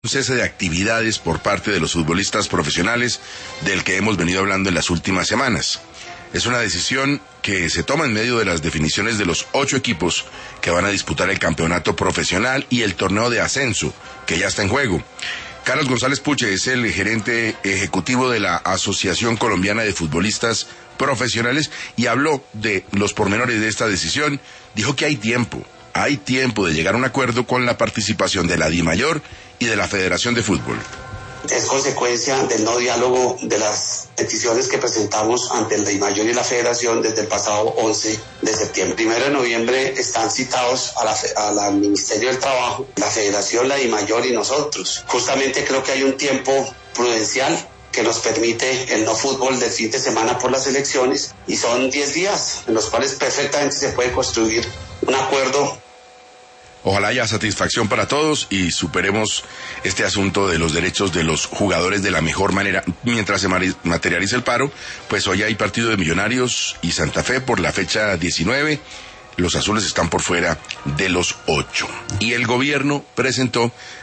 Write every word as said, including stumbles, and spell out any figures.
Un cese de actividades por parte de los futbolistas profesionales del que hemos venido hablando en las últimas semanas. Es una decisión que se toma en medio de las definiciones de los ocho equipos que van a disputar el campeonato profesional y el torneo de ascenso, que ya está en juego. Carlos González Puche es el gerente ejecutivo de la Asociación Colombiana de Futbolistas Profesionales y habló de los pormenores de esta decisión. Dijo que hay tiempo, hay tiempo de llegar a un acuerdo con la participación de la DIMAYOR y de la Federación de Fútbol. Es consecuencia del no diálogo de las peticiones que presentamos ante el DIMAYOR y la Federación desde el pasado once de septiembre. Primero de noviembre están citados a la, a la Ministerio del Trabajo, la Federación, la DIMAYOR y nosotros. Justamente creo que hay un tiempo prudencial que nos permite el no fútbol del fin de semana por las elecciones y son diez días en los cuales perfectamente se puede construir un acuerdo. Ojalá haya satisfacción para todos y superemos este asunto de los derechos de los jugadores de la mejor manera. Mientras se materializa el paro, pues hoy hay partido de Millonarios y Santa Fe por la fecha diecinueve. Los azules están por fuera de los ocho. Y el gobierno presentó